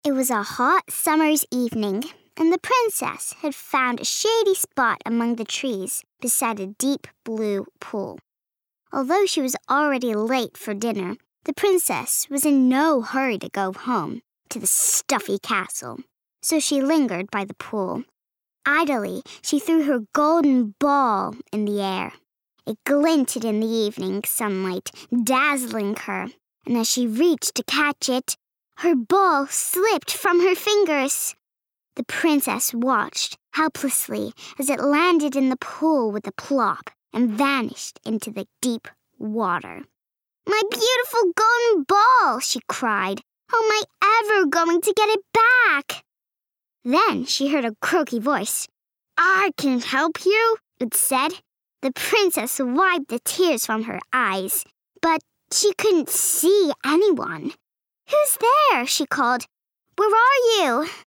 It was a hot summer's evening, and the princess had found a shady spot among the trees beside a deep blue pool. Although she was already late for dinner, the princess was in no hurry to go home to the stuffy castle, so she lingered by the pool. Idly, she threw her golden ball in the air. It glinted in the evening sunlight, dazzling her, and as she reached to catch it, her ball slipped from her fingers. The princess watched helplessly as it landed in the pool with a plop and vanished into the deep water. "My beautiful golden ball!" she cried. "How am I ever going to get it back?" Then she heard a croaky voice. "I can help you," it said. The princess wiped the tears from her eyes, but she couldn't see anyone. "Who's there?" she called. "Where are you?"